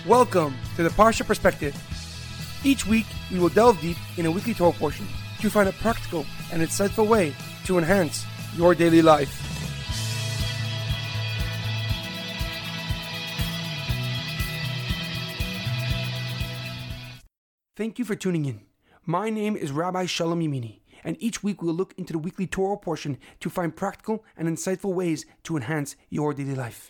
Welcome to the Parsha Perspective. Each week, we will delve deep in a weekly Torah portion to find a practical and insightful way to enhance your daily life. Thank you for tuning in. My name is Rabbi Shalom Yamini, and each week we will look into the weekly Torah portion to find practical and insightful ways to enhance your daily life.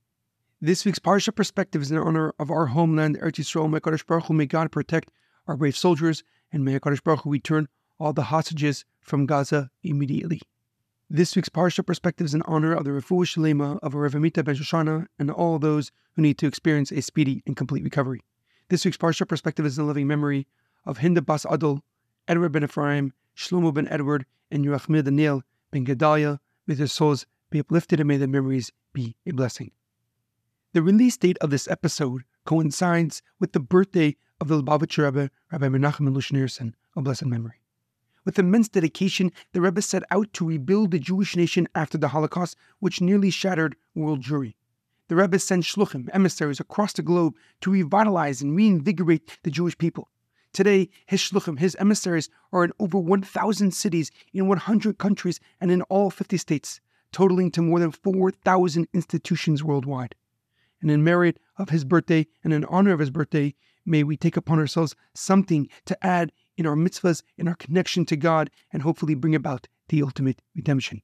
This week's Parsha Perspective is in honor of our homeland, Eretz Yisrael. May HaKadosh Baruch Hu, may God protect our brave soldiers, and may HaKadosh Baruch Hu return all the hostages from Gaza immediately. This week's Parsha Perspective is in honor of the Refuah Shalema of Rav Amita ben Shoshana and all those who need to experience a speedy and complete recovery. This week's Parsha Perspective is in living memory of Hinda Bas Adol, Edward ben Ephraim, Shlomo ben Edward, and Yerachmiel Daniel ben Gedalia. May their souls be uplifted and may their memories be a blessing. The release date of this episode coincides with the birthday of the Lubavitcher Rebbe, Rabbi Menachem Melushn Neerson, of blessed memory. With immense dedication, the Rebbe set out to rebuild the Jewish nation after the Holocaust, which nearly shattered world Jewry. The Rebbe sent shluchim, emissaries, across the globe to revitalize and reinvigorate the Jewish people. Today, his shluchim, his emissaries, are in over 1,000 cities in 100 countries and in all 50 states, totaling to more than 4,000 institutions worldwide. And in merit of his birthday and in honor of his birthday, may we take upon ourselves something to add in our mitzvahs, in our connection to God, and hopefully bring about the ultimate redemption.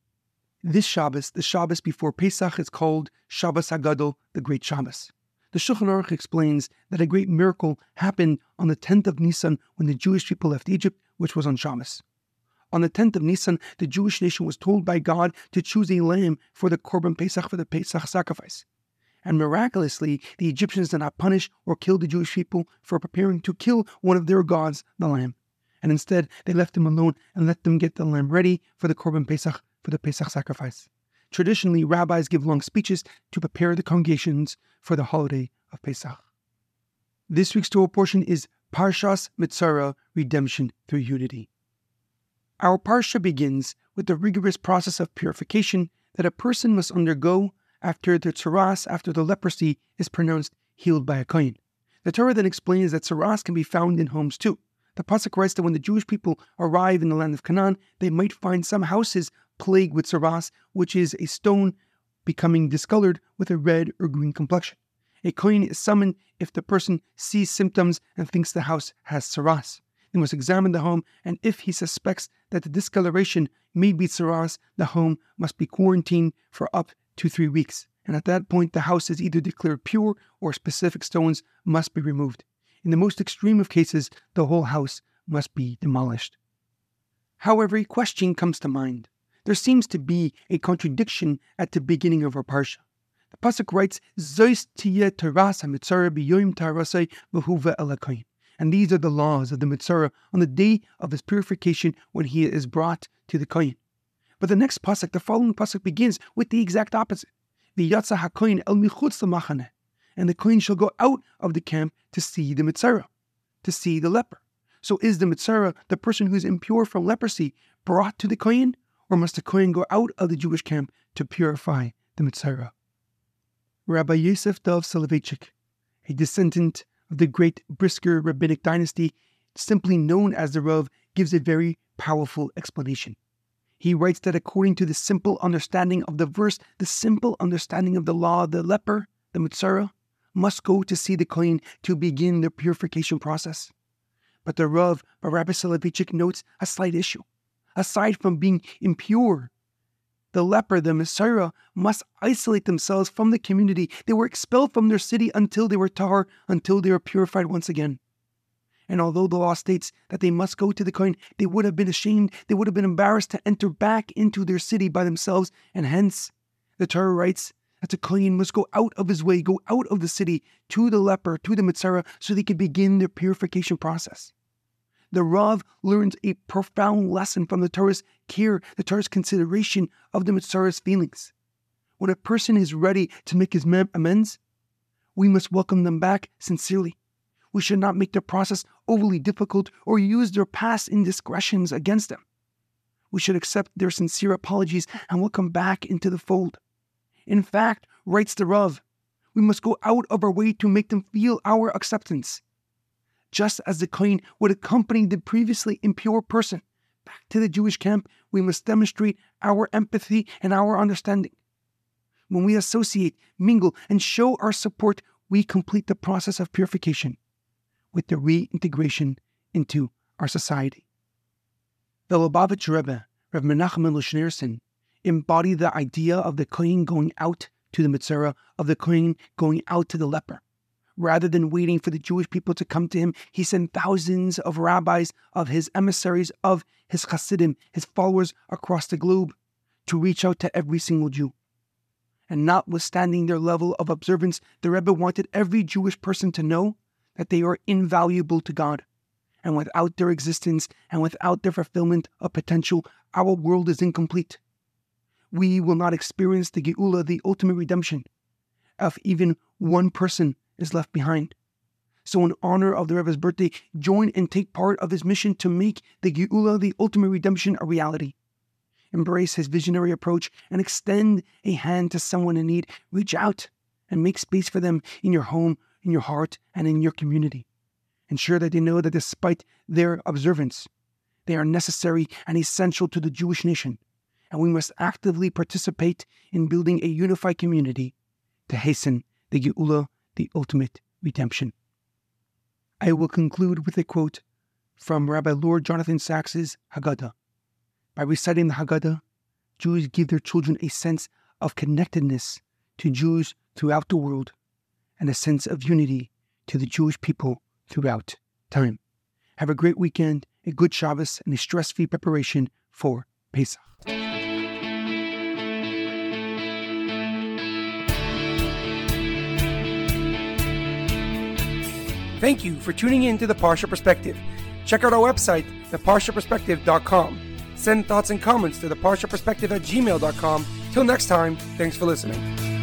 This Shabbos, the Shabbos before Pesach, is called Shabbos HaGadol, the Great Shabbos. The Shulchan Aruch explains that a great miracle happened on the 10th of Nisan when the Jewish people left Egypt, which was on Shabbos. On the 10th of Nisan, the Jewish nation was told by God to choose a lamb for the Korban Pesach, for the Pesach sacrifice. And miraculously, the Egyptians did not punish or kill the Jewish people for preparing to kill one of their gods, the lamb. And instead, they left them alone and let them get the lamb ready for the Korban Pesach, for the Pesach sacrifice. Traditionally, rabbis give long speeches to prepare the congregations for the holiday of Pesach. This week's Torah portion is Parshas Mitzora, Redemption Through Unity. Our Parsha begins with the rigorous process of purification that a person must undergo after the tzaras, after the leprosy is pronounced healed by a kohen. The Torah then explains that tzaras can be found in homes too. The pasuk writes that when the Jewish people arrive in the land of Canaan, they might find some houses plagued with tzaras, which is a stone becoming discolored with a red or green complexion. A kohen is summoned if the person sees symptoms and thinks the house has tzaras. They must examine the home, and if he suspects that the discoloration may be tzaras, the home must be quarantined for up to 3 weeks, and at that point the house is either declared pure or specific stones must be removed. In the most extreme of cases, the whole house must be demolished. However, a question comes to mind. There seems to be a contradiction at the beginning of our parsha. The pasuk writes, "Zois tiyeh taras hamitzara b'yoyim tarasei v'huva el hakohen." And these are the laws of the mitzara on the day of his purification when he is brought to the kohen. But the next pasuk, the following pasuk, begins with the exact opposite. V'yatza hakohen el michutz lamachaneh, and the kohen shall go out of the camp to see the mitzara, to see the leper. So is the mitzara, the person who is impure from leprosy, brought to the kohen, or must the kohen go out of the Jewish camp to purify the mitzara? Rabbi Yosef Dov Soloveitchik, a descendant of the great Brisker rabbinic dynasty, simply known as the Rav, gives a very powerful explanation. He writes that according to the simple understanding of the verse, the simple understanding of the law, the leper, the mitzara, must go to see the kohen to begin the purification process. But the Rav, Rabbi Soloveitchik, notes a slight issue. Aside from being impure, the leper, the mitzara, must isolate themselves from the community. They were expelled from their city until they were tahor, until they were purified once again. And although the law states that they must go to the kohen, they would have been ashamed, they would have been embarrassed to enter back into their city by themselves, and hence the Torah writes that the kohen must go out of his way, go out of the city to the leper, to the mitzara, so they could begin their purification process. The Rav learns a profound lesson from the Torah's care, the Torah's consideration of the mitzara's feelings. When a person is ready to make his amends, we must welcome them back sincerely. We should not make the process overly difficult or use their past indiscretions against them. We should accept their sincere apologies and welcome back into the fold. In fact, writes the Rav, We must go out of our way to make them feel our acceptance. Just as the Kohen would accompany the previously impure person back to the Jewish camp, we must demonstrate our empathy and our understanding. When we associate, mingle, and show our support, we complete the process of purification with the reintegration into our society. The Lubavitch Rebbe, Rav Menachem Schneerson, embodied the idea of the Kohen going out to the Mitzvah, of the Kohen going out to the leper. Rather than waiting for the Jewish people to come to him, he sent thousands of rabbis, of his emissaries, of his Hasidim, his followers across the globe, to reach out to every single Jew. And notwithstanding their level of observance, the Rebbe wanted every Jewish person to know that they are invaluable to God. And without their existence and without their fulfillment of potential, our world is incomplete. We will not experience the Geula, the ultimate redemption, if even one person is left behind. So in honor of the Rebbe's birthday, join and take part of his mission to make the Geula, the ultimate redemption, a reality. Embrace his visionary approach and extend a hand to someone in need. Reach out and make space for them in your home, in your heart, and in your community. Ensure that they know that despite their observance, they are necessary and essential to the Jewish nation, and we must actively participate in building a unified community to hasten the Geula, the ultimate redemption. I will conclude with a quote from Rabbi Lord Jonathan Sachs's Haggadah. By reciting the Haggadah, Jews give their children a sense of connectedness to Jews throughout the world and a sense of unity to the Jewish people throughout time. Have a great weekend, a good Shabbos, and a stress-free preparation for Pesach. Thank you for tuning in to The Parsha Perspective. Check out our website, theparshaperspective.com. Send thoughts and comments to theparshaperspective@gmail.com. Till next time, thanks for listening.